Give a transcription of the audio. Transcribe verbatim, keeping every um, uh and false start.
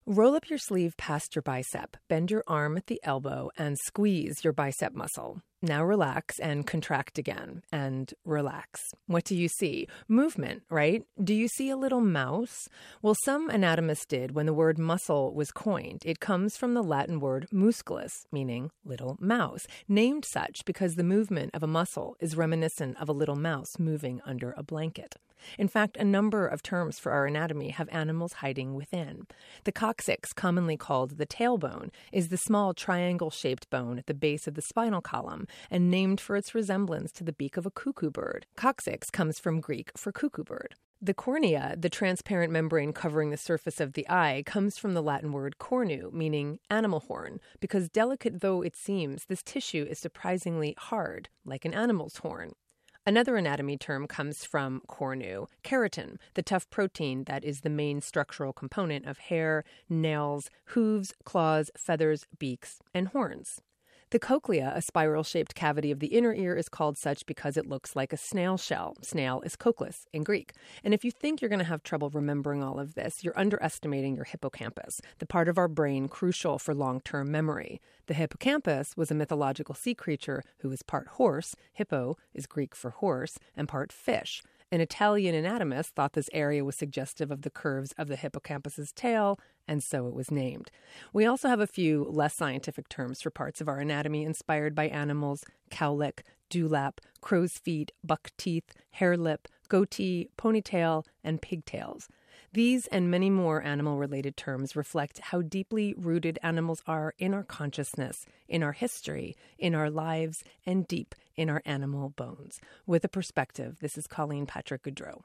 Roll up your sleeve past your bicep, bend your arm at the elbow, and squeeze your bicep muscle. Now relax and contract again, and relax. What do you see? Movement, right? Do you see a little mouse? Well, some anatomists did when the word muscle was coined. It comes from the Latin word musculus, meaning little mouse, named such because the movement of a muscle is reminiscent of a little mouse moving under a blanket. In fact, a number of terms for our anatomy have animals hiding within. The coccyx, commonly called the tailbone, is the small triangle-shaped bone at the base of the spinal column and named for its resemblance to the beak of a cuckoo bird. Coccyx comes from Greek for cuckoo bird. The cornea, the transparent membrane covering the surface of the eye, comes from the Latin word cornu, meaning animal horn, because delicate though it seems, this tissue is surprisingly hard, like an animal's horn. Another anatomy term comes from cornu, keratin, the tough protein that is the main structural component of hair, nails, hooves, claws, feathers, beaks, and horns. The cochlea, a spiral-shaped cavity of the inner ear, is called such because it looks like a snail shell. Snail is cochlus in Greek. And if you think you're going to have trouble remembering all of this, you're underestimating your hippocampus, the part of our brain crucial for long-term memory. The hippocampus was a mythological sea creature who was part horse, hippo is Greek for horse, and part fish. An Italian anatomist thought this area was suggestive of the curves of the hippocampus's tail, and so it was named. We also have a few less scientific terms for parts of our anatomy inspired by animals: cowlick, dewlap, crow's feet, buck teeth, hare lip, goatee, ponytail, and pigtails. These and many more animal-related terms reflect how deeply rooted animals are in our consciousness, in our history, in our lives, and deep in our animal bones. With a perspective, this is Colleen Patrick Goudreau.